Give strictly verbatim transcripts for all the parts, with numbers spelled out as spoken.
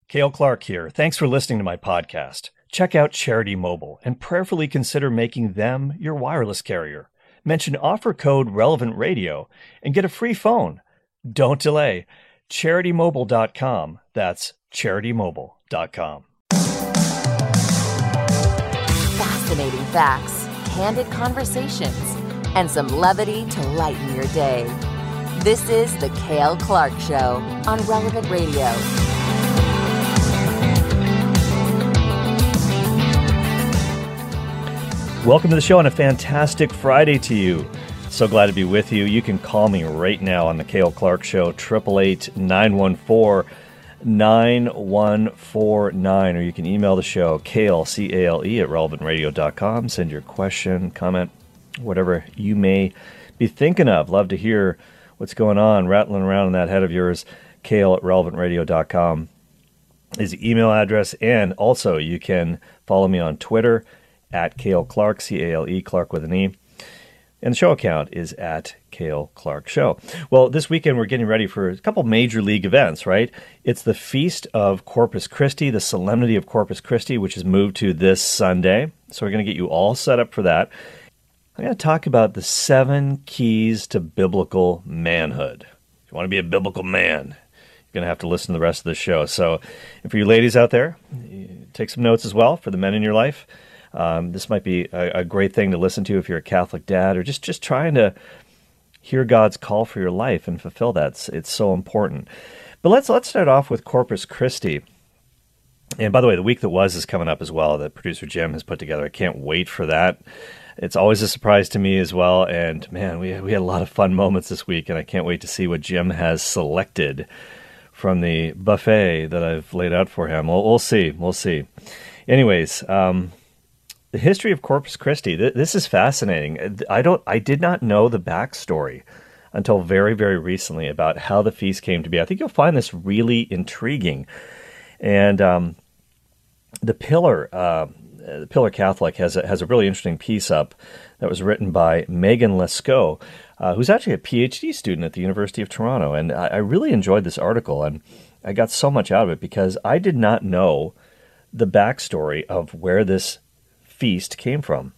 Cale Clark here. Thanks for listening to my podcast. Check out Charity Mobile and prayerfully consider making them your wireless carrier. Mention offer code Relevant Radio and get a free phone. Don't delay. charity mobile dot com. That's charity mobile dot com. Fascinating facts, candid conversations, and some levity to lighten your day. This is The Cale Clark Show on Relevant Radio. Welcome to the show and a fantastic Friday to you. So glad to be with you. You can call me right now on the Cale Clark Show, eight eight eight, nine one four, nine one four nine, or you can email the show, Cale, C A L E, at relevant radio dot com. Send your question, comment, whatever you may be thinking of. Love to hear what's going on, rattling around in that head of yours. Cale at relevant radio dot com is the email address, and also you can follow me on Twitter, at Cale Clark, C A L E, Clark with an E. And the show account is at Cale Clark Show. Well, this weekend we're getting ready for a couple major league events, right? It's the Feast of Corpus Christi, the Solemnity of Corpus Christi, which is moved to this Sunday. So we're going to get you all set up for that. I'm going to talk about the seven keys to biblical manhood. If you want to be a biblical man, you're going to have to listen to the rest of the show. So and for you ladies out there, take some notes as well for the men in your life. Um, this might be a, a great thing to listen to if you're a Catholic dad, or just, just trying to hear God's call for your life and fulfill that. It's, it's so important. But let's let's start off with Corpus Christi. And by the way, the week that was is coming up as well, that producer Jim has put together. I can't wait for that. It's always a surprise to me as well. And man, we we had a lot of fun moments this week, and I can't wait to see what Jim has selected from the buffet that I've laid out for him. We'll, we'll see. We'll see. Anyways, um, the history of Corpus Christi. This is fascinating. I don't. I did not know the backstory until very, very recently about how the feast came to be. I think you'll find this really intriguing. And um, the Pillar, uh, the Pillar Catholic has a, has a really interesting piece up that was written by Megan Lescaut, uh, who's actually a P H D student at the University of Toronto. And I, I really enjoyed this article, and I got so much out of it because I did not know the backstory of where this feast came from.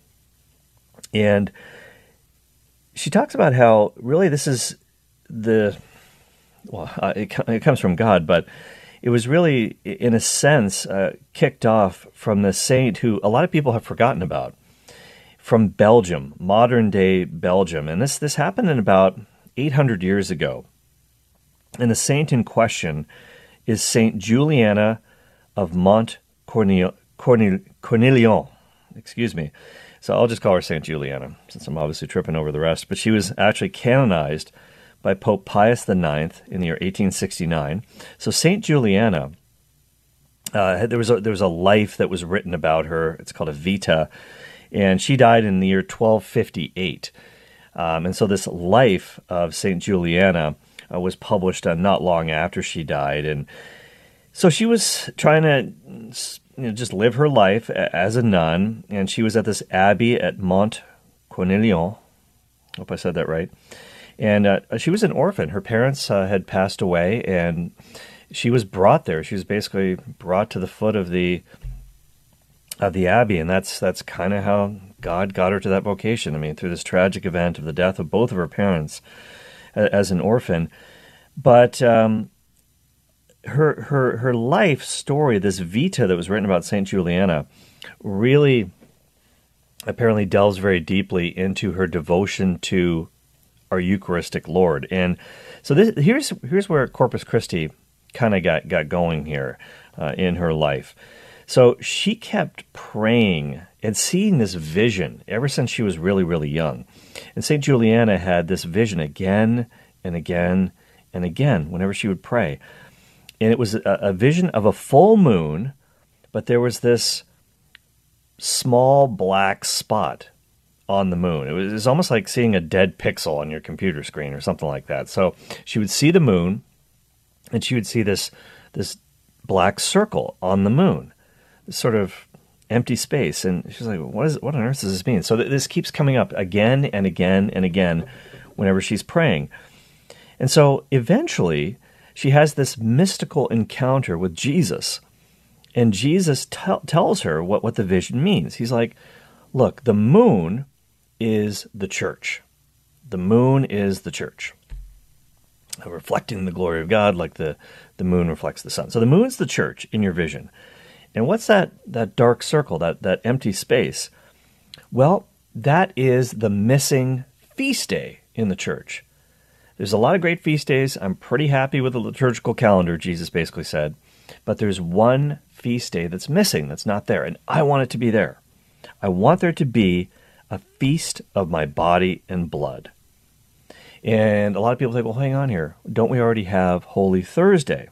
And she talks about how really this is the, well, uh, it, it comes from God, but it was really, in a sense, uh, kicked off from the saint who a lot of people have forgotten about, from Belgium, modern-day Belgium. And this, this happened in about eight hundred years ago. And the saint in question is Saint Juliana of Mont Cornelion. Cornelion. Excuse me. So I'll just call her Saint Juliana, since I'm obviously tripping over the rest. But she was actually canonized by Pope Pius the Ninth in the year eighteen sixty-nine. So Saint Juliana, uh, there was a, there was a life that was written about her. It's called a Vita, and she died in the year twelve fifty-eight. Um, and so this life of Saint Juliana uh, was published uh, not long after she died. And so she was trying to you know, just live her life as a nun, and she was at this abbey at Mont Cornelion. Hope I said that right. And uh, she was an orphan. Her parents uh, had passed away, and she was brought there. She was basically brought to the foot of the of the abbey, and that's that's kind of how God got her to that vocation. I mean, through this tragic event of the death of both of her parents uh, as an orphan. But um, her her her life story, this Vita that was written about Saint Juliana, really apparently delves very deeply into her devotion to our Eucharistic Lord. And so this, here's here's where Corpus Christi kind of got, got going here uh, in her life. So she kept praying and seeing this vision ever since she was really, really young. And Saint Juliana had this vision again and again and again whenever she would pray. And it was a, a vision of a full moon, but there was this small black spot on the moon. It was, it was almost like seeing a dead pixel on your computer screen or something like that. So she would see the moon, and she would see this this black circle on the moon, this sort of empty space. And she's like, what is what on earth does this mean? So th- this keeps coming up again and again and again whenever she's praying. And so eventually she has this mystical encounter with Jesus. And Jesus t- tells her what, what the vision means. He's like, look, the moon is the church. The moon is the church, reflecting the glory of God like the, the moon reflects the sun. So the moon's the church in your vision. And what's that, that dark circle, that, that empty space? Well, that is the missing feast day in the church. There's a lot of great feast days. I'm pretty happy with the liturgical calendar, Jesus basically said. But there's one feast day that's missing, that's not there. And I want it to be there. I want there to be a feast of my body and blood. And a lot of people say, well, hang on here. Don't we already have Holy Thursday?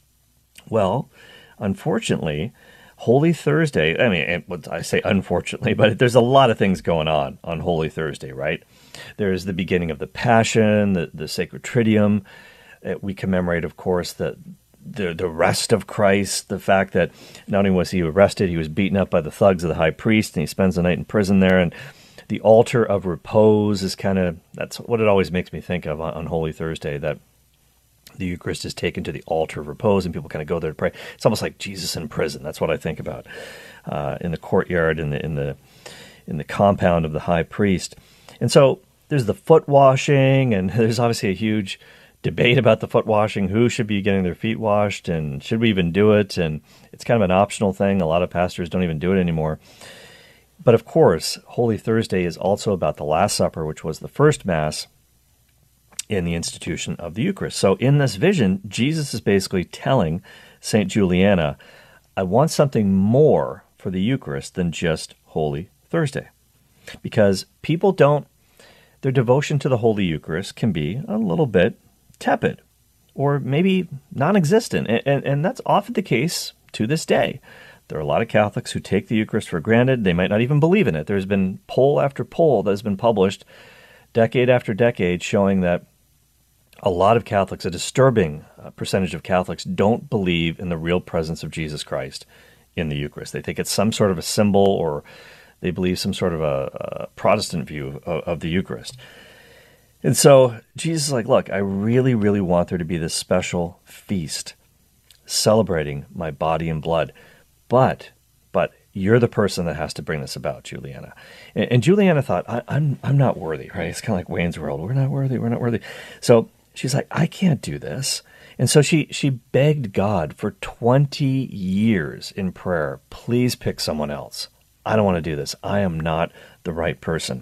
Well, unfortunately, Holy Thursday, I mean, I say unfortunately, but there's a lot of things going on on Holy Thursday, right? There's the beginning of the Passion, the, the Sacred Triduum. We commemorate, of course, the, the the rest of Christ, the fact that not only was he arrested, he was beaten up by the thugs of the high priest, and he spends the night in prison there. And the altar of repose is kind of, that's what it always makes me think of on, on Holy Thursday, that the Eucharist is taken to the altar of repose, and people kind of go there to pray. It's almost like Jesus in prison. That's what I think about uh, in the courtyard, in the in the in the compound of the high priest. And so there's the foot washing, and there's obviously a huge debate about the foot washing. Who should be getting their feet washed, and should we even do it? And it's kind of an optional thing. A lot of pastors don't even do it anymore. But of course, Holy Thursday is also about the Last Supper, which was the first Mass in the institution of the Eucharist. So in this vision, Jesus is basically telling Saint Juliana, I want something more for the Eucharist than just Holy Thursday. Because people don't, their devotion to the Holy Eucharist can be a little bit tepid or maybe non-existent. And, and, and that's often the case to this day. There are a lot of Catholics who take the Eucharist for granted. They might not even believe in it. There's been poll after poll that has been published decade after decade showing that a lot of Catholics, a disturbing percentage of Catholics, don't believe in the real presence of Jesus Christ in the Eucharist. They think it's some sort of a symbol, or they believe some sort of a, a Protestant view of, of the Eucharist. And so Jesus is like, look, I really, really want there to be this special feast celebrating my body and blood. But, but you're the person that has to bring this about, Juliana. And, and Juliana thought, I, I'm, I'm not worthy, right? It's kind of like Wayne's World. We're not worthy. We're not worthy. So she's like, I can't do this. And so she, she begged God for twenty years in prayer, please pick someone else. I don't want to do this. I am not the right person.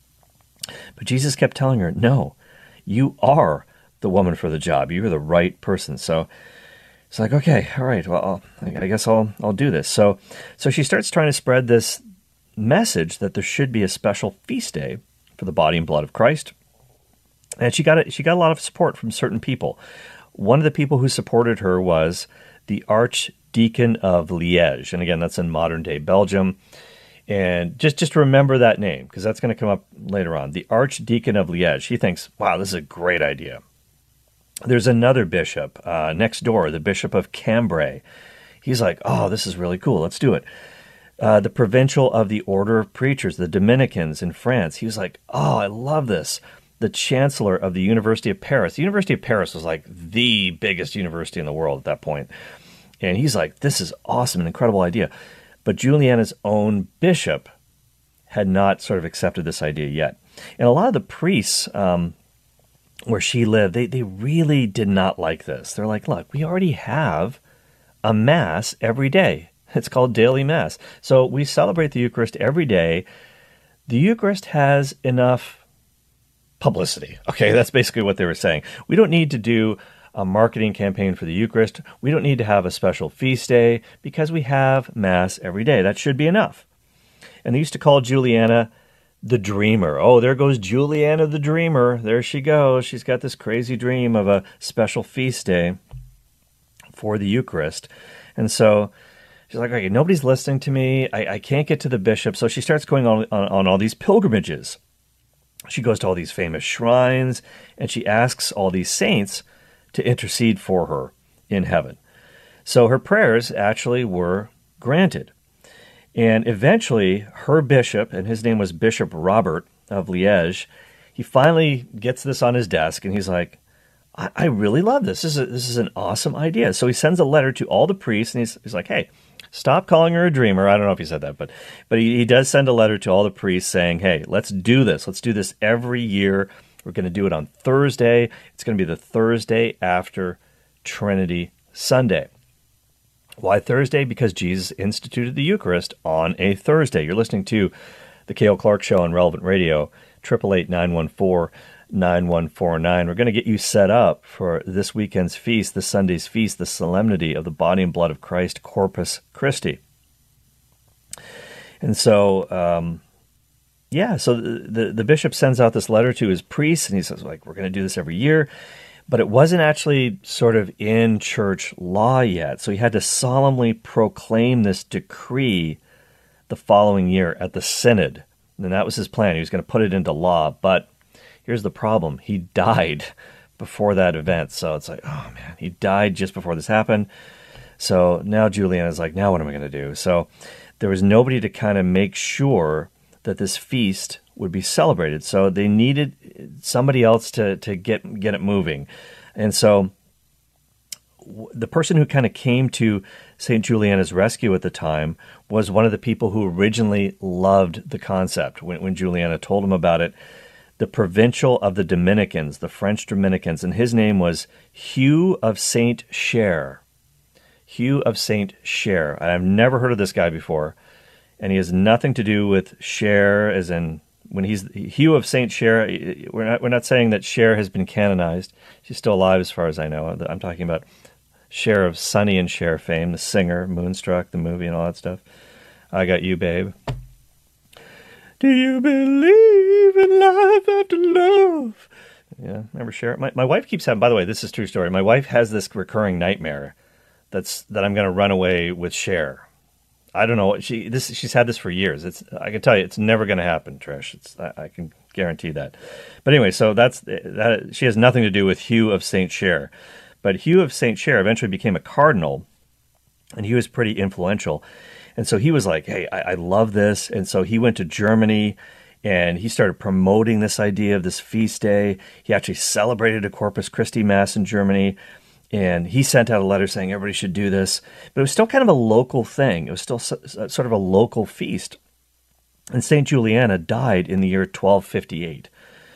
But Jesus kept telling her, no, you are the woman for the job. You're the right person. So it's like, okay, all right, well, I'll, I guess I'll I'll do this. So so she starts trying to spread this message that there should be a special feast day for the body and blood of Christ. And she got it. She got a lot of support from certain people. One of the people who supported her was the Archdeacon of Liège. And again, that's in modern-day Belgium. And just, just remember that name, because that's going to come up later on. The Archdeacon of Liège. He thinks, wow, this is a great idea. There's another bishop uh, next door, the Bishop of Cambrai. He's like, oh, this is really cool. Let's do it. Uh, the Provincial of the Order of Preachers, the Dominicans in France. He was like, oh, I love this. The Chancellor of the University of Paris. The University of Paris was like the biggest university in the world at that point. And he's like, this is awesome, an incredible idea. But Juliana's own bishop had not sort of accepted this idea yet. And a lot of the priests um, where she lived, they, they really did not like this. They're like, look, we already have a Mass every day. It's called daily Mass. So we celebrate the Eucharist every day. The Eucharist has enough publicity. Okay, that's basically what they were saying. We don't need to do a marketing campaign for the Eucharist. We don't need to have a special feast day because we have Mass every day. That should be enough. And they used to call Juliana the dreamer. Oh, there goes Juliana the dreamer. There she goes. She's got this crazy dream of a special feast day for the Eucharist. And so she's like, okay, nobody's listening to me. I, I can't get to the bishop. So she starts going on, on, on all these pilgrimages. She goes to all these famous shrines, and she asks all these saints to intercede for her in heaven. So her prayers actually were granted. And eventually, her bishop, and his name was Bishop Robert of Liège, he finally gets this on his desk, and he's like, I, I really love this. This is, a, this is an awesome idea. So he sends a letter to all the priests, and he's, he's like, hey, stop calling her a dreamer. I don't know if he said that, but but he, he does send a letter to all the priests saying, hey, let's do this. Let's do this every year. We're going to do it on Thursday. It's going to be the Thursday after Trinity Sunday. Why Thursday? Because Jesus instituted the Eucharist on a Thursday. You're listening to the Cale Clark Show on Relevant Radio, eight eight eight, nine one four, nine one four nine. We're going to get you set up for this weekend's feast, this Sunday's feast, the solemnity of the body and blood of Christ, Corpus Christi. And so, um, yeah, so the, the, the bishop sends out this letter to his priests, and he says, like, we're going to do this every year. But it wasn't actually sort of in church law yet. So he had to solemnly proclaim this decree the following year at the synod. And that was his plan. He was going to put it into law. But here's the problem. He died before that event. So it's like, oh, man, he died just before this happened. So now Juliana's like, now what am I going to do? So there was nobody to kind of make sure that this feast would be celebrated. So they needed somebody else to, to get get it moving. And so w- the person who kind of came to Saint Juliana's rescue at the time was one of the people who originally loved the concept when, when Juliana told him about it, the provincial of the Dominicans, the French Dominicans, and his name was Hugh of Saint Cher. Hugh of Saint Cher. I've never heard of this guy before, and he has nothing to do with Cher as in when he's Hugh of Saint Cher. We're not we're not saying that Cher has been canonized. She's still alive as far as I know. I'm talking about Cher of Sonny and Cher fame, the singer, Moonstruck, the movie, and all that stuff. I Got You, Babe. Do you believe in life after love? Yeah, remember Cher? My my wife keeps having. By the way, this is a true story. My wife has this recurring nightmare that's that I'm going to run away with Cher. I don't know. She this she's had this for years. It's I can tell you, it's never going to happen, Trish. It's I, I can guarantee that. But anyway, so that's that. She has nothing to do with Hugh of Saint Cher, but Hugh of Saint Cher eventually became a cardinal, and he was pretty influential. And so he was like, "Hey, I, I love this." And so he went to Germany, and he started promoting this idea of this feast day. He actually celebrated a Corpus Christi Mass in Germany. And he sent out a letter saying everybody should do this. But it was still kind of a local thing. It was still sort of a local feast. And Saint Juliana died in the year twelve fifty-eight.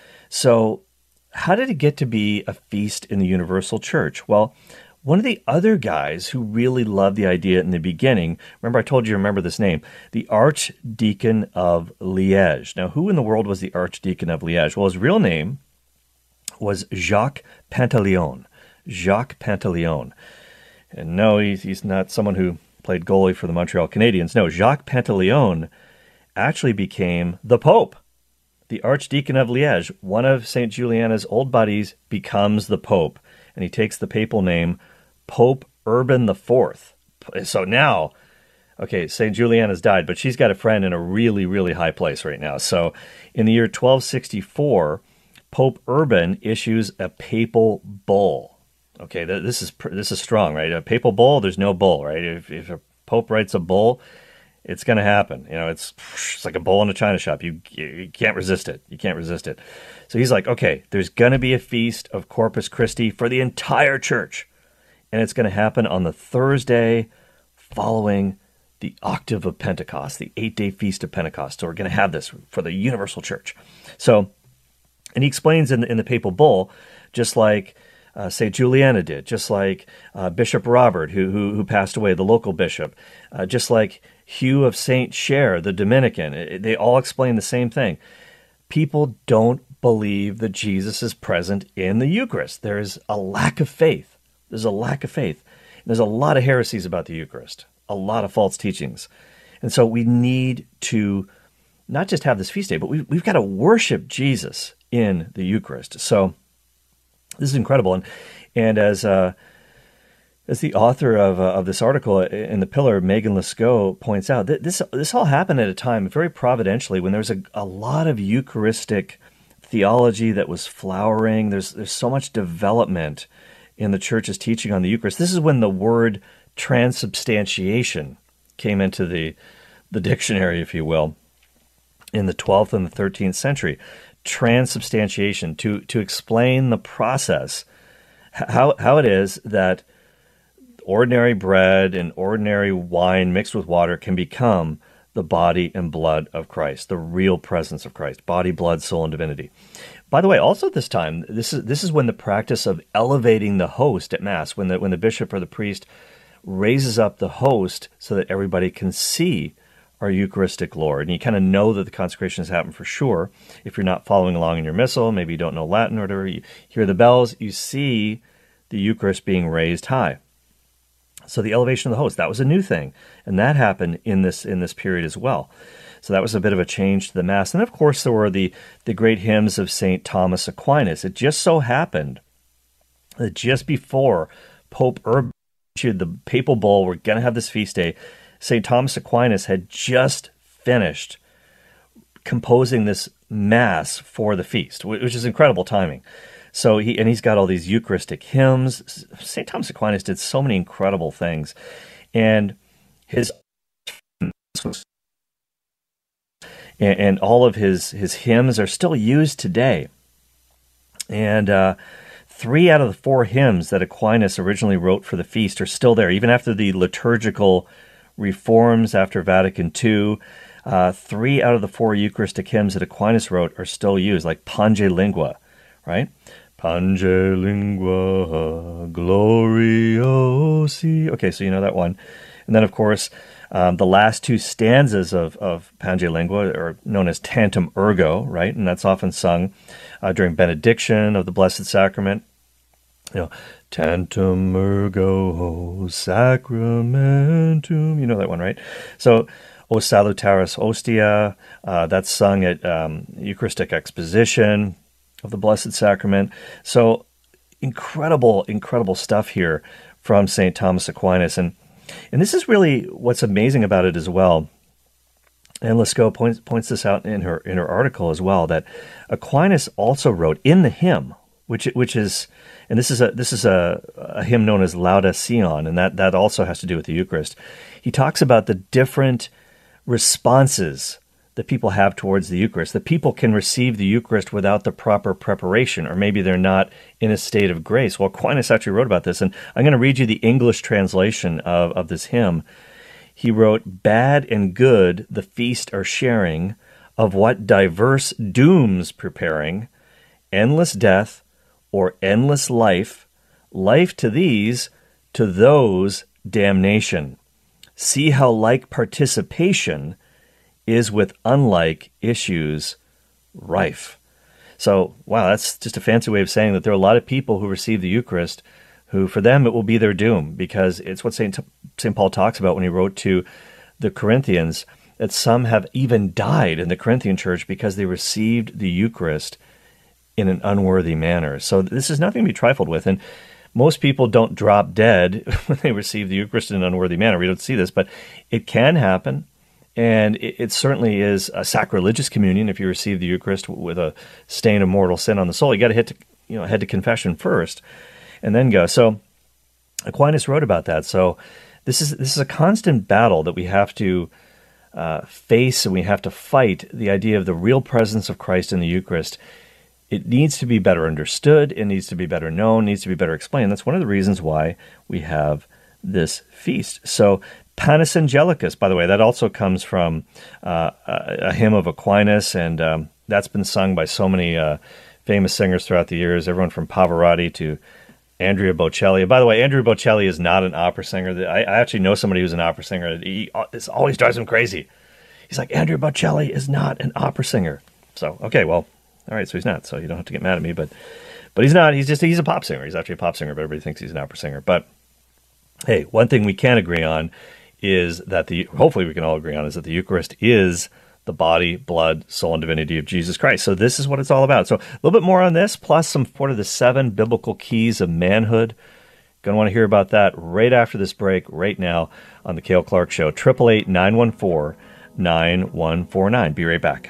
So how did it get to be a feast in the Universal Church? Well, one of the other guys who really loved the idea in the beginning, remember I told you to remember this name, the Archdeacon of Liège. Now, who in the world was the Archdeacon of Liège? Well, his real name was Jacques Pantaleon. Jacques Pantaleon. And no, he's, he's not someone who played goalie for the Montreal Canadiens. No, Jacques Pantaleon actually became the Pope. The Archdeacon of Liège, one of Saint Juliana's old buddies, becomes the Pope. And he takes the papal name Pope Urban the Fourth. So now, okay, Saint Juliana's died, but she's got a friend in a really, really high place right now. So in the year twelve sixty-four, Pope Urban issues a papal bull. Okay, this is this is strong, right? A papal bull, there's no bull, right? If, if a pope writes a bull, it's going to happen. You know, it's it's like a bull in a china shop. You you can't resist it. You can't resist it. So he's like, okay, there's going to be a feast of Corpus Christi for the entire church, and it's going to happen on the Thursday following the octave of Pentecost, the eight-day feast of Pentecost. So we're going to have this for the universal church. So, and he explains in the, in the papal bull, just like Uh, Saint Juliana did, just like uh, Bishop Robert, who, who who passed away, the local bishop, uh, just like Hugh of Saint Cher, the Dominican. It, they all explain the same thing. People don't believe that Jesus is present in the Eucharist. There is a lack of faith. There's a lack of faith. There's a lot of heresies about the Eucharist, a lot of false teachings. And so we need to not just have this feast day, but we, we've got to worship Jesus in the Eucharist. So this is incredible, and and as uh, as the author of uh, of this article in the Pillar, Megan Lescaut, points out, th- this this all happened at a time very providentially when there was a, a lot of Eucharistic theology that was flowering. There's there's so much development in the church's teaching on the Eucharist. This is when the word transubstantiation came into the the dictionary, if you will, in the twelfth and the thirteenth century. Transubstantiation, to to explain the process how how it is that ordinary bread and ordinary wine mixed with water can become the body and blood of Christ, the real presence of Christ, body, blood, soul, and divinity. By the way, also at this time, this is this is when the practice of elevating the host at Mass, when the when the bishop or the priest raises up the host so that everybody can see our Eucharistic Lord. And you kind of know that the consecration has happened for sure. If you're not following along in your missal, maybe you don't know Latin or whatever, you hear the bells, you see the Eucharist being raised high. So the elevation of the host, that was a new thing. And that happened in this in this period as well. So that was a bit of a change to the Mass. And of course, there were the, the great hymns of Saint Thomas Aquinas. It just so happened that just before Pope Urban issued the papal bull, we're going to have this feast day, Saint Thomas Aquinas had just finished composing this Mass for the feast, which is incredible timing. So he and he's got all these Eucharistic hymns. Saint Thomas Aquinas did so many incredible things. And his And, and all of his, his hymns are still used today. And uh, three out of the four hymns that Aquinas originally wrote for the feast are still there, even after the liturgical reforms after Vatican Two. Uh, three out of the four Eucharistic hymns that Aquinas wrote are still used, like Pange Lingua, right? Pange Lingua gloriosi. Okay, so you know that one. And then, of course, Um, the last two stanzas of, of Pange Lingua are known as Tantum Ergo, right? And that's often sung uh, during benediction of the Blessed Sacrament. You know, Tantum Ergo Sacramentum. You know that one, right? So, O Salutaris Ostia, uh, that's sung at um, Eucharistic Exposition of the Blessed Sacrament. So, incredible, incredible stuff here from Saint Thomas Aquinas. And And this is really what's amazing about it as well. And Lescaut points points this out in her in her article as well, that Aquinas also wrote in the hymn, which which is, and this is a this is a, a hymn known as Lauda Sion, and that that also has to do with the Eucharist. He talks about the different responses that people have towards the Eucharist. That people can receive the Eucharist without the proper preparation, or maybe they're not in a state of grace. Well, Aquinas actually wrote about this, and I'm going to read you the English translation of, of this hymn. He wrote, "Bad and good the feast are sharing, of what diverse dooms preparing, endless death or endless life, life to these, to those damnation. See how like participation is with unlike issues rife." So, wow, that's just a fancy way of saying that there are a lot of people who receive the Eucharist who, for them, it will be their doom, because it's what Saint Saint Paul talks about when he wrote to the Corinthians, that some have even died in the Corinthian church because they received the Eucharist in an unworthy manner. So this is nothing to be trifled with, and most people don't drop dead when they receive the Eucharist in an unworthy manner. We don't see this, but it can happen. And it, it certainly is a sacrilegious communion if you receive the Eucharist with a stain of mortal sin on the soul. You got to hit to, you know, head to confession first, and then go. So Aquinas wrote about that. So this is this is a constant battle that we have to uh, face, and we have to fight the idea of the real presence of Christ in the Eucharist. It needs to be better understood. It needs to be better known. It needs to be better explained. That's one of the reasons why we have this feast. So Panis Angelicus, by the way, that also comes from uh, a, a hymn of Aquinas, and um, that's been sung by so many uh, famous singers throughout the years, everyone from Pavarotti to Andrea Bocelli. By the way, Andrea Bocelli is not an opera singer. I, I actually know somebody who's an opera singer. He, this always drives him crazy. He's like, Andrea Bocelli is not an opera singer. So, okay, well, all right, so he's not, so you don't have to get mad at me, but but he's not. He's just, he's a pop singer. He's actually a pop singer, but everybody thinks he's an opera singer. But, hey, one thing we can agree on is that the, hopefully we can all agree on, is that the Eucharist is the body, blood, soul, and divinity of Jesus Christ. So this is what it's all about. So a little bit more on this, plus some what are the seven biblical keys of manhood. Going to want to hear about that right after this break, right now on the Cale Clark Show. eight eight eight, nine one four, nine one four nine. Be right back.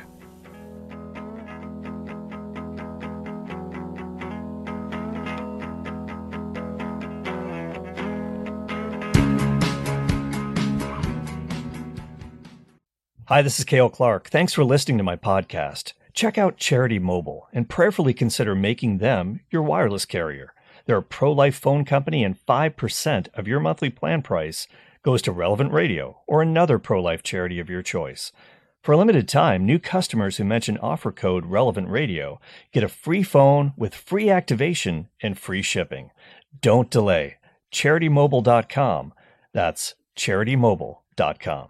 Hi, this is Cale Clark. Thanks for listening to my podcast. Check out Charity Mobile and prayerfully consider making them your wireless carrier. They're a pro-life phone company, and five percent of your monthly plan price goes to Relevant Radio or another pro-life charity of your choice. For a limited time, new customers who mention offer code Relevant Radio get a free phone with free activation and free shipping. Don't delay. charity mobile dot com. That's charity mobile dot com.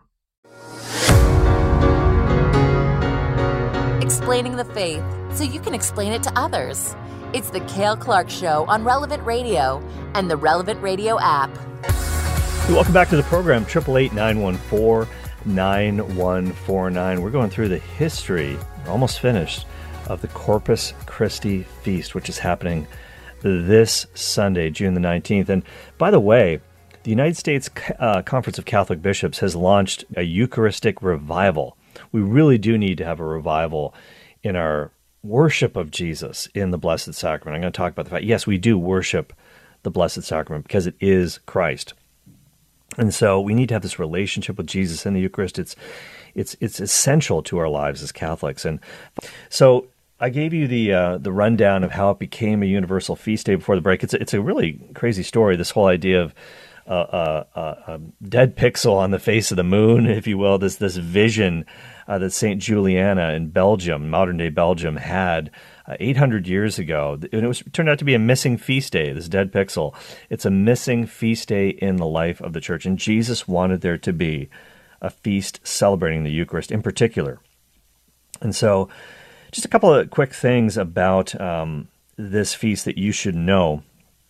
Explaining the faith so you can explain it to others. It's the Cale Clark Show on Relevant Radio and the Relevant Radio app. Welcome back to the program, eight eight eight, nine one four, nine one four nine. We're going through the history, almost finished, of the Corpus Christi Feast, which is happening this Sunday, June the nineteenth. And by the way, the United States uh, Conference of Catholic Bishops has launched a Eucharistic revival. We really do need to have a revival in our worship of Jesus in the Blessed Sacrament. I'm going to talk about the fact, yes, we do worship the Blessed Sacrament because it is Christ. And so we need to have this relationship with Jesus in the Eucharist. It's it's it's essential to our lives as Catholics. And so I gave you the uh, the rundown of how it became a universal feast day before the break. It's a, it's a really crazy story, this whole idea of uh, uh, uh, a dead pixel on the face of the moon, if you will, this this vision uh, that Saint Juliana in Belgium, modern-day Belgium, had uh, eight hundred years ago. And it was it turned out to be a missing feast day, this dead pixel. It's a missing feast day in the life of the Church, and Jesus wanted there to be a feast celebrating the Eucharist in particular. And so just a couple of quick things about um, this feast that you should know.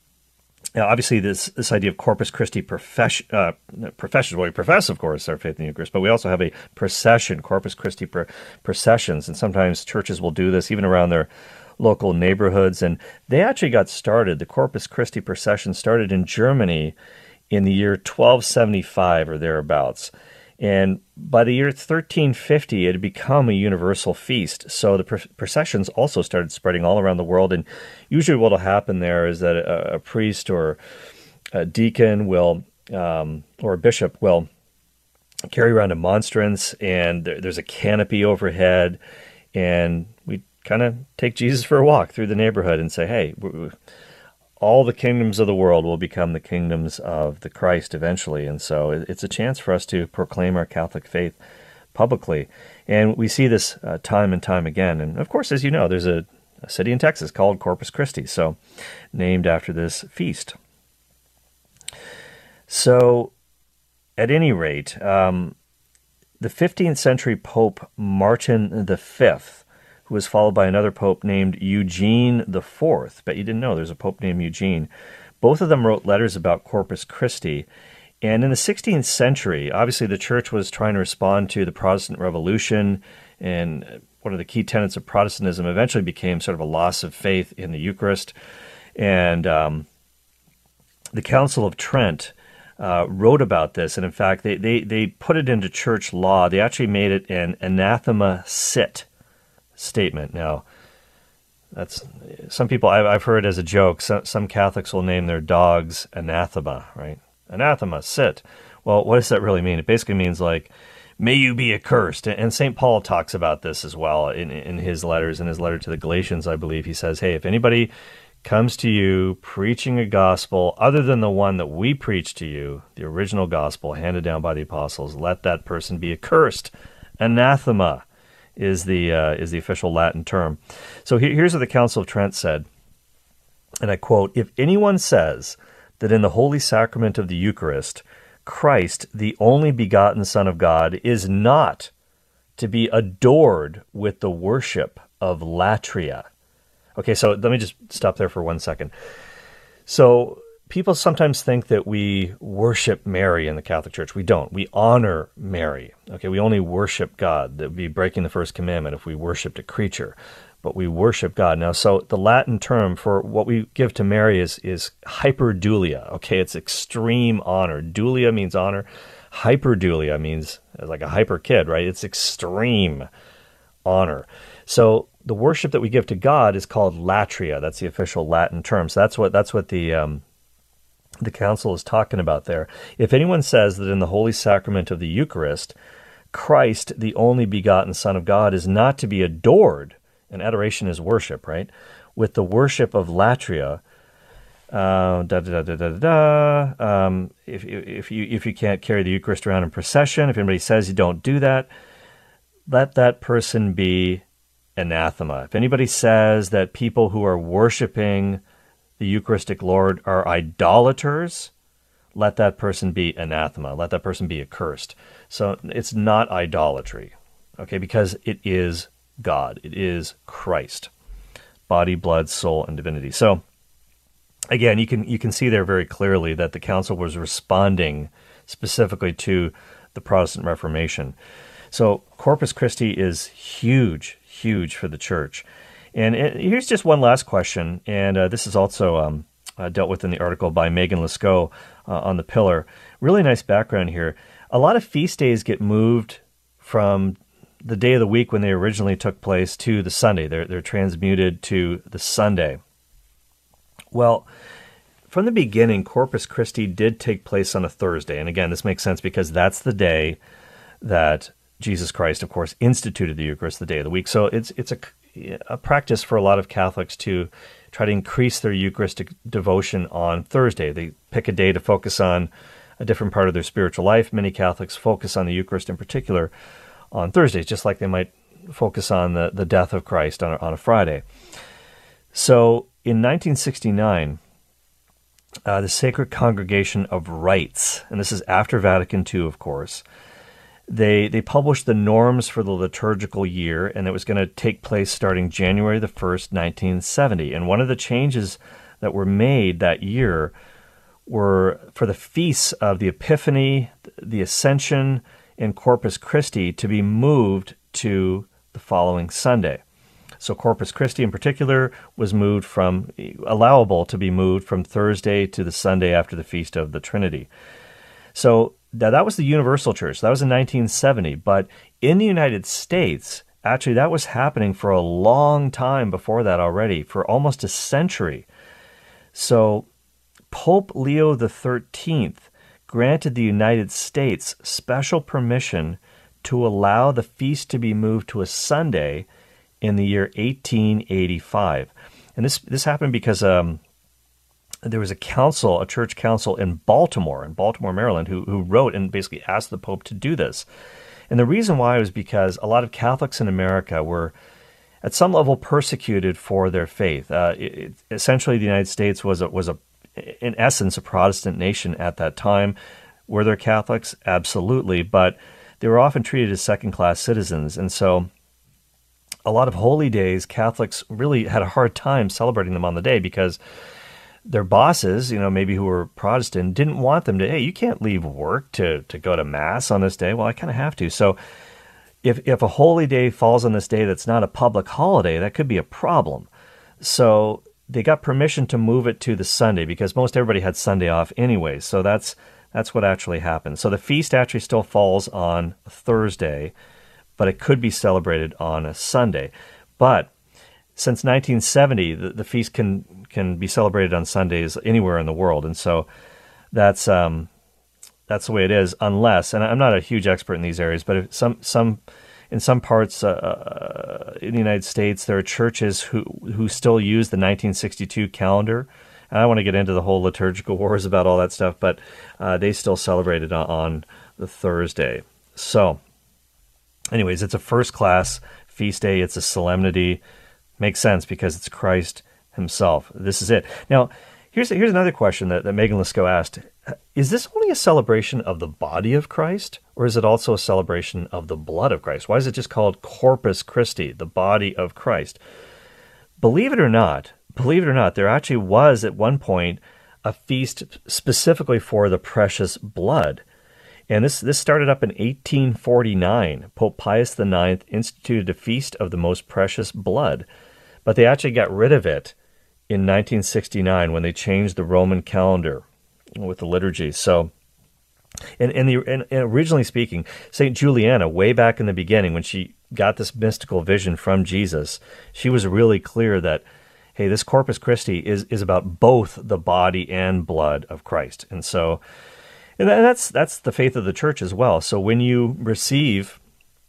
Now, obviously, this this idea of Corpus Christi profession, uh, profession, well, we profess, of course, our faith in the Eucharist, but we also have a procession, Corpus Christi pro- processions, and sometimes churches will do this even around their local neighborhoods, and they actually got started. The Corpus Christi procession started in Germany in the year twelve seventy-five or thereabouts. And by the year thirteen fifty, it had become a universal feast. So the pr- processions also started spreading all around the world. And usually what will happen there is that a, a priest or a deacon will, um, or a bishop will carry around a monstrance, and there, there's a canopy overhead. And we kind of take Jesus for a walk through the neighborhood and say, hey, we're, all the kingdoms of the world will become the kingdoms of the Christ eventually. And so it's a chance for us to proclaim our Catholic faith publicly. And we see this uh, time and time again. And of course, as you know, there's a, a city in Texas called Corpus Christi, so named after this feast. So at any rate, um, the fifteenth century Pope Martin the Fifth, who was followed by another pope named Eugene the Fourth. Bet you didn't know there's a pope named Eugene. Both of them wrote letters about Corpus Christi. And in the sixteenth century, obviously the church was trying to respond to the Protestant Revolution, and one of the key tenets of Protestantism eventually became sort of a loss of faith in the Eucharist. And um, the Council of Trent uh, wrote about this, and in fact, they, they, they put it into church law. They actually made it an anathema sit statement. Now, that's some people I've, I've heard as a joke. Some, some Catholics will name their dogs anathema, right? Anathema, sit. Well, what does that really mean? It basically means like, may you be accursed. And Saint Paul talks about this as well in, in his letters. In his letter to the Galatians, I believe, he says, hey, if anybody comes to you preaching a gospel other than the one that we preach to you, the original gospel handed down by the apostles, let that person be accursed. Anathema is the uh, is the official Latin term. So here, here's what the Council of Trent said, and I quote, if anyone says that in the Holy Sacrament of the Eucharist, Christ, the only begotten Son of God, is not to be adored with the worship of latria. Okay, so let me just stop there for one second. So people sometimes think that we worship Mary in the Catholic Church. We don't. We honor Mary. Okay, we only worship God. That would be breaking the first commandment if we worshiped a creature. But we worship God. Now, so the Latin term for what we give to Mary is, is hyperdulia. Okay, it's extreme honor. Dulia means honor. Hyperdulia means like a hyper kid, right? It's extreme honor. So the worship that we give to God is called latria. That's the official Latin term. So that's what that's what the um, the council is talking about there. If anyone says that in the Holy Sacrament of the Eucharist, Christ, the only begotten Son of God, is not to be adored, and adoration is worship, right, with the worship of latria, Uh, da da da da da da. Um, if if you if you can't carry the Eucharist around in procession, if anybody says you don't do that, let that person be anathema. If anybody says that people who are worshiping the Eucharistic Lord are idolaters, let that person be anathema. Let that person be accursed. So it's not idolatry, okay, because it is God. It is Christ, body, blood, soul, and divinity. So again, you can you can see there very clearly that the council was responding specifically to the Protestant Reformation. So Corpus Christi is huge, huge for the church. And it, here's just one last question, and uh, this is also um, uh, dealt with in the article by Megan Lescaut uh, on The Pillar. Really nice background here. A lot of feast days get moved from the day of the week when they originally took place to the Sunday. They're, they're transmuted to the Sunday. Well, from the beginning, Corpus Christi did take place on a Thursday. And again, this makes sense because that's the day that Jesus Christ, of course, instituted the Eucharist, the day of the week. So it's it's a, a practice for a lot of Catholics to try to increase their Eucharistic devotion on Thursday. They pick a day to focus on a different part of their spiritual life. Many Catholics focus on the Eucharist in particular on Thursdays, just like they might focus on the, the death of Christ on a, on a Friday. So in nineteen sixty-nine, uh, the Sacred Congregation of Rites, and this is after Vatican Two, of course, they they published the norms for the liturgical year, and it was going to take place starting January the first, nineteen seventy. And one of the changes that were made that year were for the feasts of the Epiphany, the Ascension, and Corpus Christi to be moved to the following Sunday. So Corpus Christi in particular was moved from, allowable to be moved from Thursday to the Sunday after the Feast of the Trinity. So that, that was the Universal Church. That was in nineteen seventy. But in the United States, actually that was happening for a long time before that already, for almost a century. So Pope Leo the thirteenth granted the United States special permission to allow the feast to be moved to a Sunday in the year eighteen eighty-five. And this this happened because um, there was a council, a church council in Baltimore, in Baltimore, Maryland, who, who wrote and basically asked the Pope to do this. And the reason why was because a lot of Catholics in America were at some level persecuted for their faith. Uh, it, it, essentially, the United States was a, was a, in essence, a Protestant nation at that time. Were there Catholics? Absolutely, but they were often treated as second-class citizens, and so a lot of holy days, Catholics really had a hard time celebrating them on the day because their bosses, you know, maybe who were Protestant, didn't want them to, hey, you can't leave work to, to go to Mass on this day. Well, I kind of have to. So if if a holy day falls on this day that's not a public holiday, that could be a problem. So they got permission to move it to the Sunday because most everybody had Sunday off anyway. So that's that's what actually happened. So the feast actually still falls on Thursday, but it could be celebrated on a Sunday. But since nineteen seventy, the, the feast can can be celebrated on Sundays anywhere in the world, and so that's um, that's the way it is. Unless, and I'm not a huge expert in these areas, but if some some in some parts uh, in the United States, there are churches who who still use the nineteen sixty-two calendar. And I don't want to get into the whole liturgical wars about all that stuff, but uh, they still celebrate it on, on the Thursday. So, anyways, it's a first-class feast day. It's a solemnity. Makes sense because it's Christ himself. This is it. Now, here's here's another question that, that Megan Lescaut asked. Is this only a celebration of the body of Christ, or is it also a celebration of the blood of Christ? Why is it just called Corpus Christi, the body of Christ? Believe it or not, believe it or not, there actually was at one point a feast specifically for the precious blood. And this, this started up in eighteen forty-nine. Pope Pius the ninth instituted a feast of the most precious blood. But they actually got rid of it in nineteen sixty-nine when they changed the Roman calendar with the liturgy. So, and, and, the, and, and originally speaking, Saint Juliana, way back in the beginning, when she got this mystical vision from Jesus, she was really clear that, hey, this Corpus Christi is, is about both the body and blood of Christ. And so, and that's that's the faith of the church as well. So when you receive,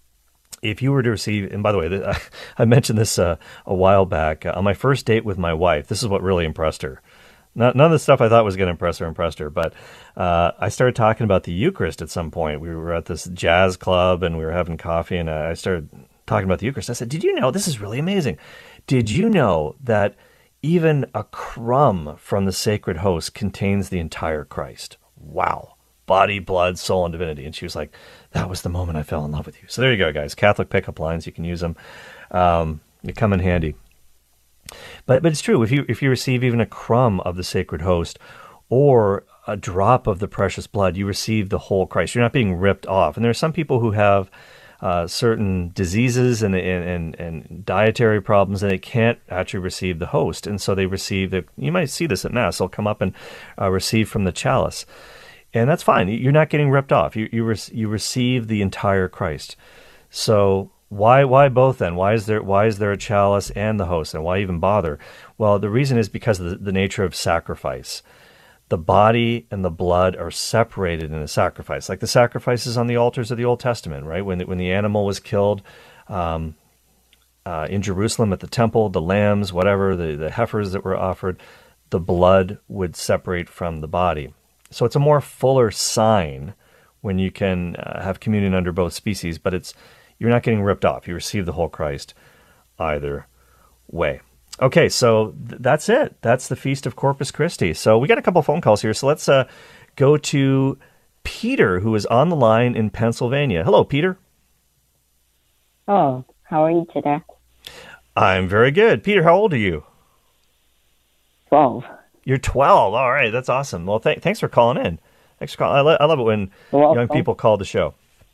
if you were to receive, and by the way, I mentioned this uh, a while back, uh, on my first date with my wife, this is what really impressed her. Not, none of the stuff I thought was going to impress her impressed her, but uh, I started talking about the Eucharist at some point. We were at this jazz club, and we were having coffee, and I started talking about the Eucharist. I said, did you know, this is really amazing, did you know that even a crumb from the sacred host contains the entire Christ? Wow. Body, blood, soul, and divinity. And she was like, that was the moment I fell in love with you. So there you go, guys. Catholic pickup lines. You can use them. Um, they come in handy. But but it's true. If you if you receive even a crumb of the sacred host or a drop of the precious blood, you receive the whole Christ. You're not being ripped off. And there are some people who have uh, certain diseases and, and, and, and dietary problems, and they can't actually receive the host. And so they receive, the, you might see this at Mass, they'll come up and uh, receive from the chalice. And that's fine. You're not getting ripped off. You you, re- you receive the entire Christ. So why why both then? Why is there why is there a chalice and the host? And why even bother? Well, the reason is because of the, the nature of sacrifice. The body and the blood are separated in a sacrifice, like the sacrifices on the altars of the Old Testament, right? When the, when the animal was killed um, uh, in Jerusalem at the temple, the lambs, whatever, the, the heifers that were offered, the blood would separate from the body. So it's a more fuller sign when you can uh, have communion under both species, but it's you're not getting ripped off. You receive the whole Christ either way. Okay, so th- that's it. That's the Feast of Corpus Christi. So we got a couple phone calls here. So let's uh, go to Peter, who is on the line in Pennsylvania. Hello, Peter. Oh, how are you today? I'm very good. Peter, how old are you? twelve. You're twelve. All right, that's awesome. Well, th- thanks for calling in. Thanks for calling. I, lo- I love it when young people call the show.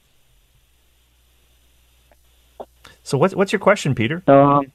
So what's what's your question, Peter? So, um,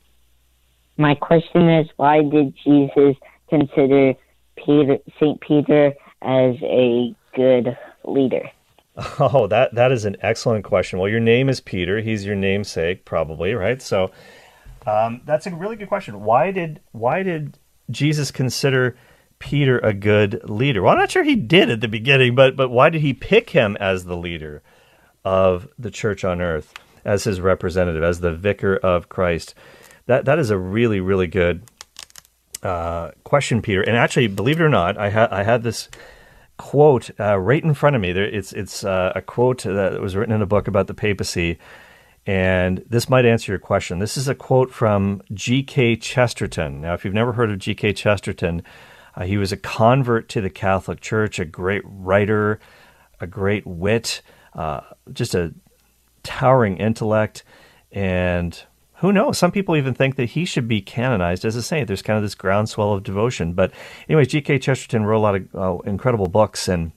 my question is, why did Jesus consider Peter, Saint Peter as a good leader? Oh, that that is an excellent question. Well, your name is Peter. He's your namesake, probably, right? So um, that's a really good question. Why did why did Jesus consider Peter a good leader? Well, I'm not sure he did at the beginning, but but why did he pick him as the leader of the church on earth, as his representative, as the vicar of Christ? That that is a really, really good uh, question, Peter. And actually, believe it or not, I had I had this quote uh, right in front of me. There, it's it's uh, a quote that was written in a book about the papacy, and this might answer your question. This is a quote from G K Chesterton. Now, if you've never heard of G K Chesterton, uh, he was a convert to the Catholic Church, a great writer, a great wit, uh, just a towering intellect, and who knows? Some people even think that he should be canonized as a saint. There's kind of this groundswell of devotion. But anyways, G K Chesterton wrote a lot of uh, incredible books, and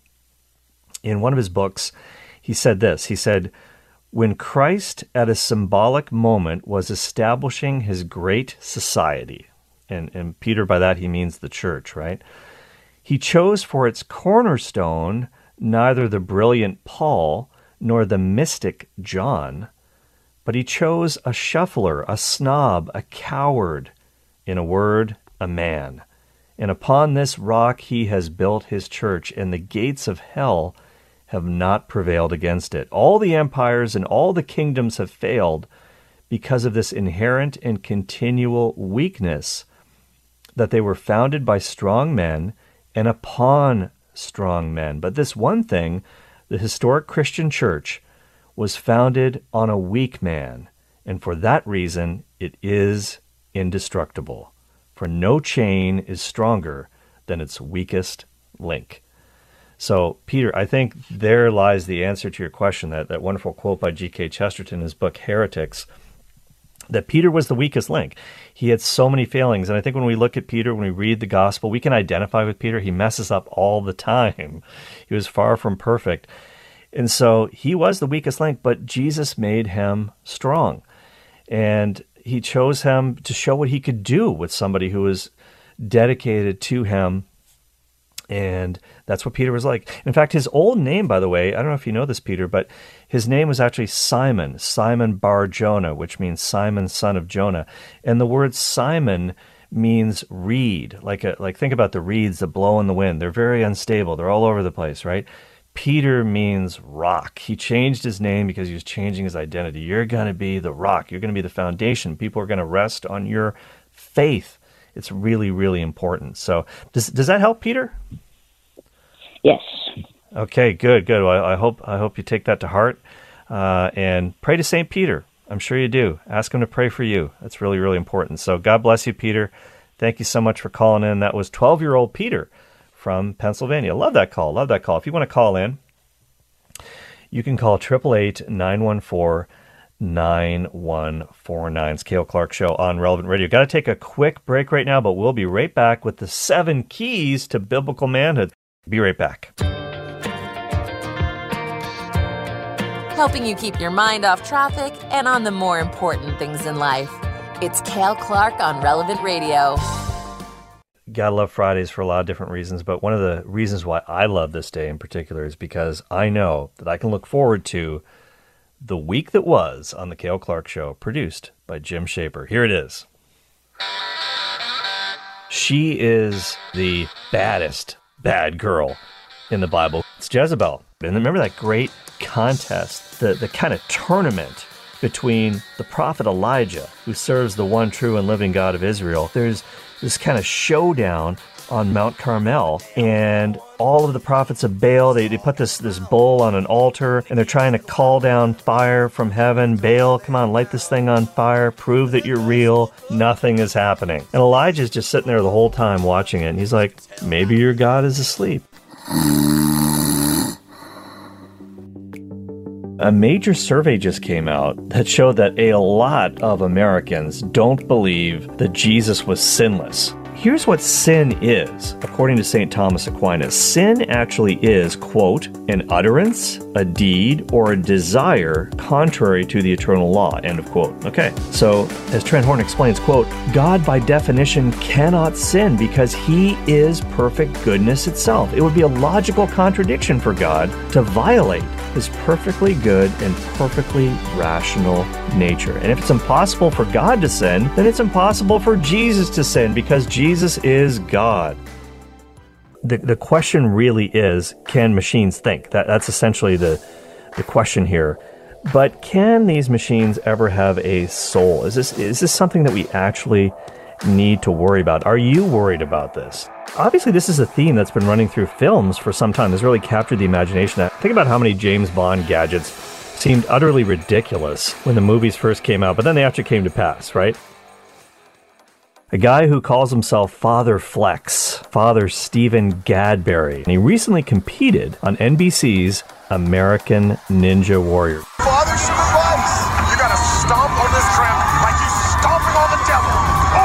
in one of his books, he said this. He said, when Christ at a symbolic moment was establishing his great society, and, and Peter, by that he means the church, right? He chose for its cornerstone neither the brilliant Paul nor the mystic John, but he chose a shuffler, a snob, a coward, in a word, a man. And upon this rock he has built his church, and the gates of hell have not prevailed against it. All the empires and all the kingdoms have failed because of this inherent and continual weakness, that they were founded by strong men and upon strong men. But this one thing, the historic Christian church, was founded on a weak man, and for that reason it is indestructible. For no chain is stronger than its weakest link. So, Peter, I think there lies the answer to your question, that, that wonderful quote by G K Chesterton in his book Heretics, that Peter was the weakest link. He had so many failings, and I think when we look at Peter, when we read the gospel, we can identify with Peter. He messes up all the time. He was far from perfect. And so he was the weakest link, but Jesus made him strong. And he chose him to show what he could do with somebody who was dedicated to him. And that's what Peter was like. In fact, his old name, by the way, I don't know if you know this, Peter, but his name was actually Simon, Simon Bar Jonah, which means Simon, son of Jonah. And the word Simon means reed. Like a, like think about the reeds that blow in the wind. They're very unstable. They're all over the place, right? Peter means rock. He changed his name because he was changing his identity. You're going to be the rock. You're going to be the foundation. People are going to rest on your faith. It's really, really important. So does does that help, Peter? Yes. Okay, good, good. Well, I, I hope I hope you take that to heart uh, and pray to Saint Peter. I'm sure you do. Ask him to pray for you. That's really, really important. So God bless you, Peter. Thank you so much for calling in. That was twelve-year-old Peter from Pennsylvania. Love that call. Love that call. If you want to call in, you can call eight eight eight, nine one four, nine one four nine. It's Cale Clark Show on Relevant Radio. Got to take a quick break right now, but we'll be right back with the seven keys to biblical manhood. Be right back. Helping you keep your mind off traffic and on the more important things in life. It's Cale Clark on Relevant Radio. Gotta love Fridays for a lot of different reasons, but one of the reasons why I love this day in particular is because I know that I can look forward to the week that was on the Cale Clark Show, produced by Jim Shaper. Here it is. She is the baddest bad girl in the Bible. It's Jezebel. And remember that great contest, the, the kind of tournament between the prophet Elijah, who serves the one true and living God of Israel. There's this kind of showdown on Mount Carmel, and all of the prophets of Baal, they, they put this, this bull on an altar, and they're trying to call down fire from heaven. Baal, come on, light this thing on fire, prove that you're real. Nothing is happening. And Elijah's just sitting there the whole time watching it, and he's like, maybe your God is asleep. A major survey just came out that showed that a lot of Americans don't believe that Jesus was sinless. Here's what sin is, according to Saint Thomas Aquinas. Sin actually is, quote, an utterance, a deed, or a desire contrary to the eternal law, end of quote. Okay, so as Trent Horn explains, quote, God by definition cannot sin because he is perfect goodness itself. It would be a logical contradiction for God to violate his perfectly good and perfectly rational nature. And if it's impossible for God to sin, then it's impossible for Jesus to sin because Jesus is God. The the question really is, can machines think? That that's essentially the the question here. But can these machines ever have a soul? Is this is this something that we actually need to worry about? Are you worried about this? Obviously, this is a theme that's been running through films for some time. It's really captured the imagination. Think about how many James Bond gadgets seemed utterly ridiculous when the movies first came out, but then they actually came to pass, right? A guy who calls himself Father Flex, Father Stephen Gadberry, and he recently competed on N B C's American Ninja Warrior. Father Superbugs, you gotta stomp on this tramp like he's stomping on the devil.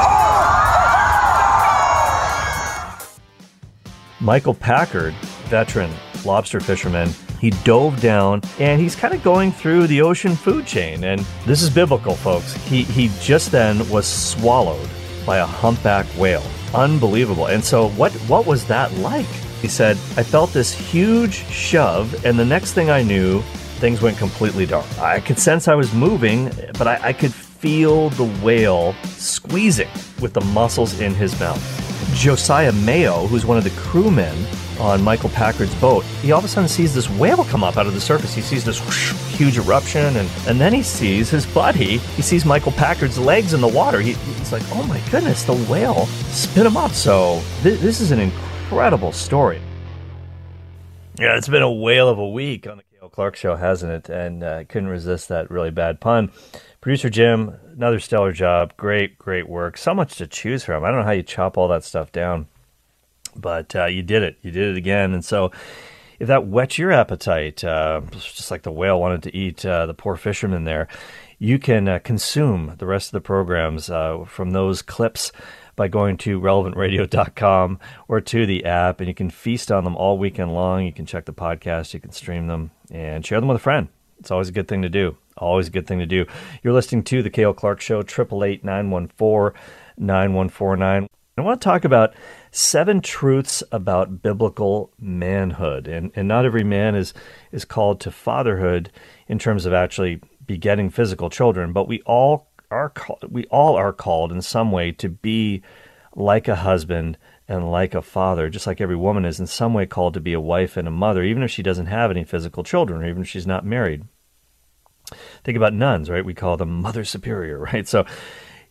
Michael Packard, veteran lobster fisherman, he dove down and he's kind of going through the ocean food chain. And this is biblical, folks. He he just then was swallowed by a humpback whale. Unbelievable. And so what what was that like? He said, I felt this huge shove, and the next thing I knew, things went completely dark. I could sense I was moving, but I, I could feel the whale squeezing with the muscles in his mouth. Josiah Mayo, who's one of the crewmen on Michael Packard's boat, he all of a sudden sees this whale come up out of the surface. He sees this whoosh, huge eruption, and, and then he sees his buddy. He sees Michael Packard's legs in the water. He, he's like, oh my goodness, the whale spit him up. So th- this is an incredible story. Yeah, it's been a whale of a week on the Cale Clark Show, hasn't it? And I uh, couldn't resist that really bad pun. Producer Jim, another stellar job. Great, great work. So much to choose from. I don't know how you chop all that stuff down, but uh, you did it. You did it again. And so if that whets your appetite, uh, just like the whale wanted to eat uh, the poor fisherman there, you can uh, consume the rest of the programs uh, from those clips by going to relevant radio dot com or to the app, and you can feast on them all weekend long. You can check the podcast, you can stream them, and share them with a friend. It's always a good thing to do. Always a good thing to do. You're listening to The Cale Clark Show, eight eight eight, nine one four, nine one four nine. I want to talk about seven truths about biblical manhood. And, and not every man is, is called to fatherhood in terms of actually begetting physical children, but we all are called, we all are called in some way to be like a husband and like a father, just like every woman is in some way called to be a wife and a mother, even if she doesn't have any physical children, or even if she's not married. Think about nuns, right? We call them Mother Superior, right? So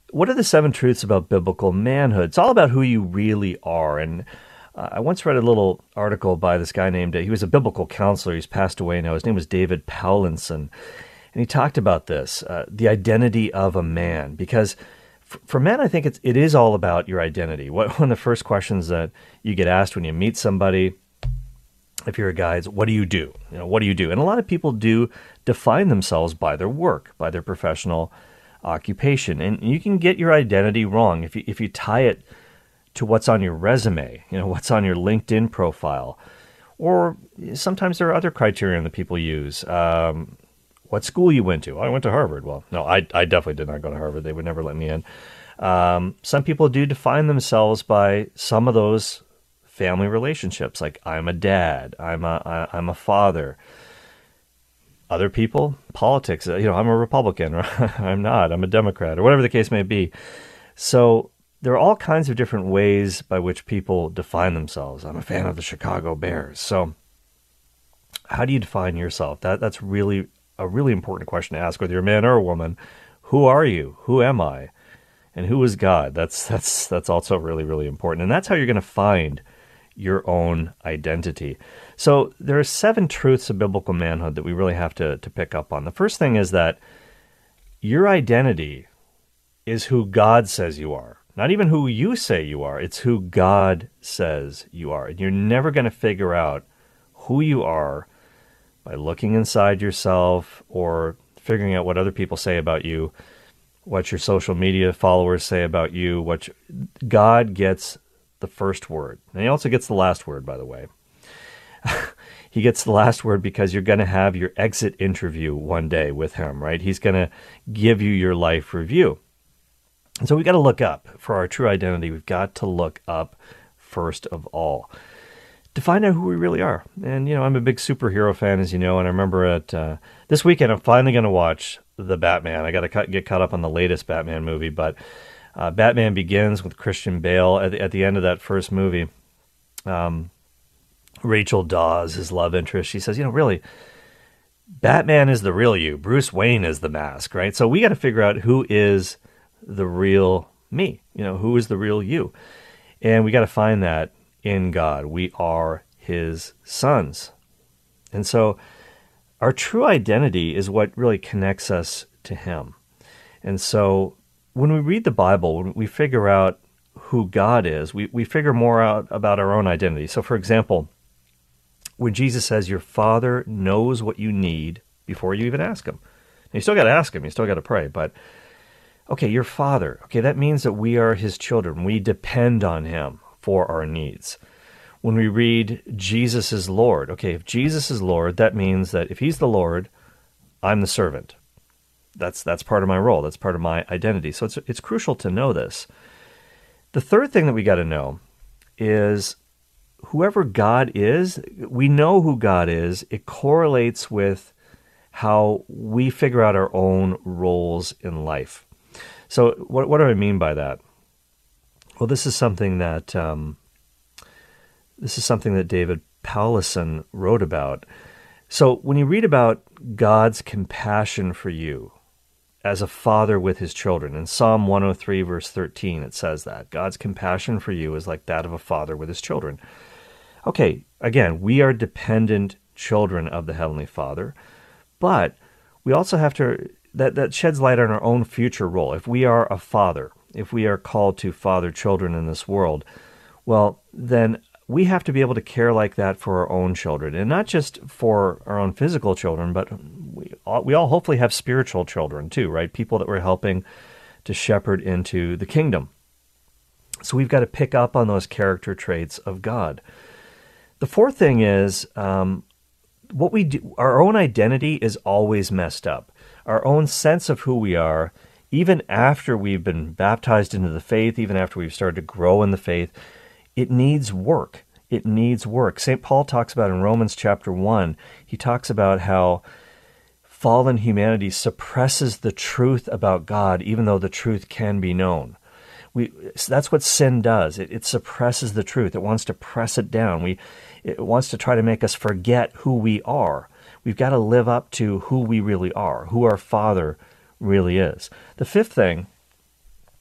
what are the seven truths about biblical manhood? It's all about who you really are. And uh, I once read a little article by this guy named, uh, he was a biblical counselor. He's passed away now. His name was David Powlinson. And he talked about this, uh, the identity of a man. Because f- for men, I think it's, it is all about your identity. What, one of the first questions that you get asked when you meet somebody, if you're a guy, is what do you do? You know, what do you do? And a lot of people do define themselves by their work, by their professional occupation. And you can get your identity wrong if you if you tie it to what's on your resume, you know, what's on your LinkedIn profile. Or sometimes there are other criteria that people use. Um, what school you went to. Oh, I went to Harvard. Well, no, I, I definitely did not go to Harvard. They would never let me in. Um, some people do define themselves by some of those family relationships, like I'm a dad, I'm a I, I'm a father. Other people, politics, you know, I'm a Republican, or I'm not, I'm a Democrat, or whatever the case may be. So there are all kinds of different ways by which people define themselves. I'm a fan of the Chicago Bears. So how do you define yourself? That That's really a really important question to ask, whether you're a man or a woman. Who are you? Who am I? And who is God? That's that's that's also really, really important. And that's how you're going to find your own identity. So there are seven truths of biblical manhood that we really have to, to pick up on. The first thing is that your identity is who God says you are. Not even who you say you are. It's who God says you are. And you're never going to figure out who you are by looking inside yourself or figuring out what other people say about you, what your social media followers say about you. What you, God gets the first word. And he also gets the last word, by the way. He gets the last word because you're going to have your exit interview one day with him, right? He's going to give you your life review. And so we've got to look up. For our true identity, we've got to look up first of all to find out who we really are. And, you know, I'm a big superhero fan, as you know, and I remember at uh, this weekend I'm finally going to watch The Batman. I got to cut, get caught up on the latest Batman movie, but Uh, Batman Begins with Christian Bale. At the, at the end of that first movie, um, Rachel Dawes, his love interest, she says, you know, really, Batman is the real you. Bruce Wayne is the mask, right? So we got to figure out who is the real me, you know, who is the real you. And we got to find that in God. We are his sons. And so our true identity is what really connects us to him. And so when we read the Bible, when we figure out who God is, we, we figure more out about our own identity. So, for example, when Jesus says your Father knows what you need before you even ask him. Now, you still got to ask him. You still got to pray. But, okay, your Father. Okay, that means that we are his children. We depend on him for our needs. When we read Jesus is Lord, okay, if Jesus is Lord, that means that if he's the Lord, I'm the servant. That's that's part of my role. That's part of my identity. So it's it's crucial to know this. The third thing that we got to know is whoever God is, we know who God is. It correlates with how we figure out our own roles in life. So what what do I mean by that? Well, this is something that um, this is something that David Powlison wrote about. So when you read about God's compassion for you, as a father with his children. In Psalm one oh three, verse thirteen, it says that. God's compassion for you is like that of a father with his children. Okay, again, we are dependent children of the Heavenly Father, but we also have to, that, that sheds light on our own future role. If we are a father, if we are called to father children in this world, well, then we have to be able to care like that for our own children, and not just for our own physical children, but we all, we all hopefully have spiritual children too, right? People that we're helping to shepherd into the kingdom. So we've got to pick up on those character traits of God. The fourth thing is um, what we do. Our own identity is always messed up. Our own sense of who we are, even after we've been baptized into the faith, even after we've started to grow in the faith, it needs work. It needs work. Saint Paul talks about in Romans chapter one, he talks about how fallen humanity suppresses the truth about God, even though the truth can be known. We, that's what sin does. It, it suppresses the truth. It wants to press it down. We, it wants to try to make us forget who we are. We've got to live up to who we really are, who our Father really is. The fifth thing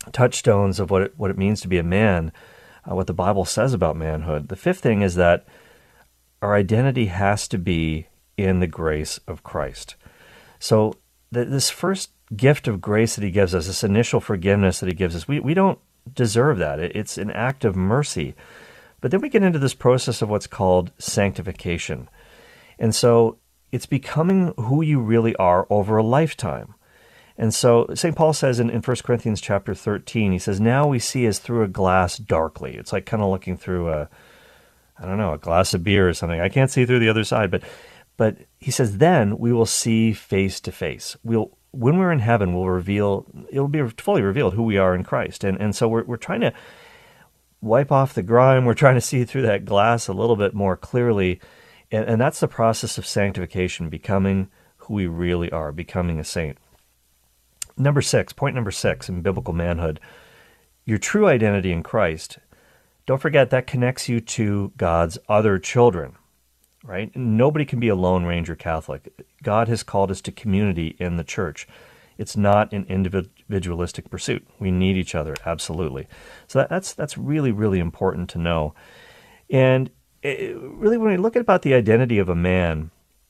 touchstones of what it, what it means to be a man, uh, what the Bible says about manhood. The fifth thing is that our identity has to be in the grace of Christ. So th- this first gift of grace that he gives us, this initial forgiveness that he gives us, we, we don't deserve that. It, it's an act of mercy. But then we get into this process of what's called sanctification. And so it's becoming who you really are over a lifetime. And so Saint Paul says in, in First Corinthians chapter thirteen, he says, now we see as through a glass darkly. It's like kind of looking through a, I don't know, a glass of beer or something. I can't see through the other side. But but he says, then we will see face to face. We'll When we're in heaven, we'll reveal, it'll be fully revealed who we are in Christ. And and so we're we're trying to wipe off the grime. We're trying to see through that glass a little bit more clearly. And, and that's the process of sanctification, becoming who we really are, becoming a saint. Number six, point number six in biblical manhood, your true identity in Christ, don't forget that connects you to God's other children, right? Nobody can be a Lone Ranger Catholic. God has called us to community in the church. It's not an individualistic pursuit. We need each other, absolutely. So that, that's that's really, really important to know. And it, really, when we look at about the identity of a man,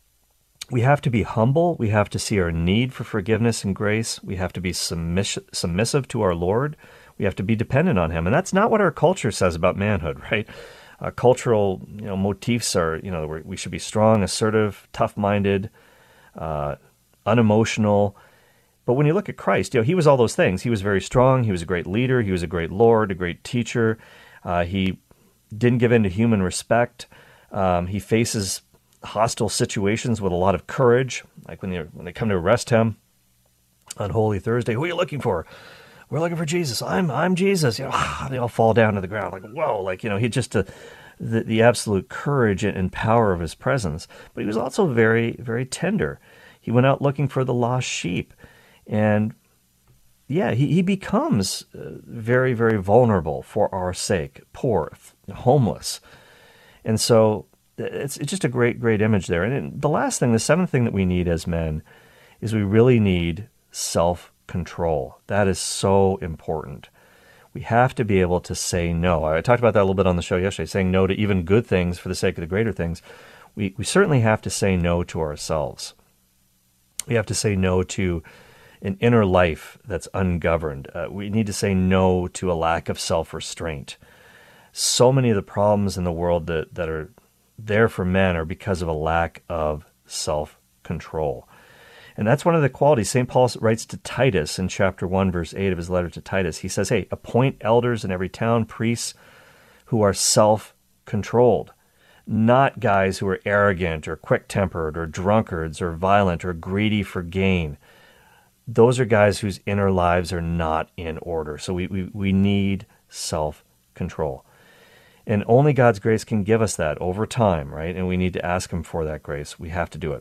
we have to be humble. We have to see our need for forgiveness and grace. We have to be submiss- submissive to our Lord. We have to be dependent on Him. And that's not what our culture says about manhood, right? Uh, cultural you know, motifs are, you know, we should be strong, assertive, tough-minded, uh, unemotional. But when you look at Christ, you know, He was all those things. He was very strong. He was a great leader. He was a great Lord, a great teacher. Uh, he didn't give in to human respect. Um, he faces hostile situations with a lot of courage, like when they when they come to arrest him on Holy Thursday. Who are you looking for? We're looking for Jesus. I'm I'm Jesus. You know, ah, they all fall down to the ground like whoa, like you know, he just uh, the the absolute courage and power of his presence. But he was also very very tender. He went out looking for the lost sheep, and yeah, he he becomes uh, very very vulnerable for our sake, poor, homeless, and so. It's it's just a great, great image there. And the last thing, the seventh thing that we need as men is we really need self-control. That is so important. We have to be able to say no. I talked about that a little bit on the show yesterday, saying no to even good things for the sake of the greater things. We, we certainly have to say no to ourselves. We have to say no to an inner life that's ungoverned. Uh, we need to say no to a lack of self-restraint. So many of the problems in the world that, that are there for men are because of a lack of self-control. And that's one of the qualities Saint Paul writes to Titus in chapter one, verse eight of his letter to Titus. He says, hey, appoint elders in every town, priests who are self-controlled, not guys who are arrogant or quick-tempered or drunkards or violent or greedy for gain. Those are guys whose inner lives are not in order. So we, we, we need self-control. And only God's grace can give us that over time, right? And we need to ask Him for that grace. We have to do it.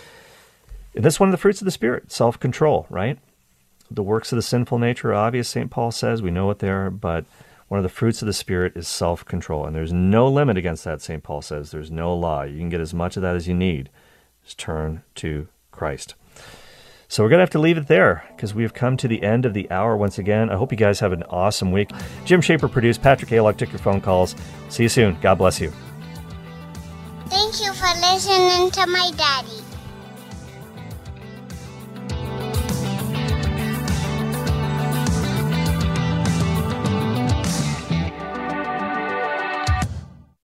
And this is one of the fruits of the Spirit, self-control, right? The works of the sinful nature are obvious, Saint Paul says. We know what they are, but one of the fruits of the Spirit is self-control. And there's no limit against that, Saint Paul says. There's no law. You can get as much of that as you need. Just turn to Christ. So we're going to have to leave it there because we have come to the end of the hour once again. I hope you guys have an awesome week. Jim Shaper produced. Patrick Aylock took your phone calls. See you soon. God bless you. Thank you for listening to my daddy.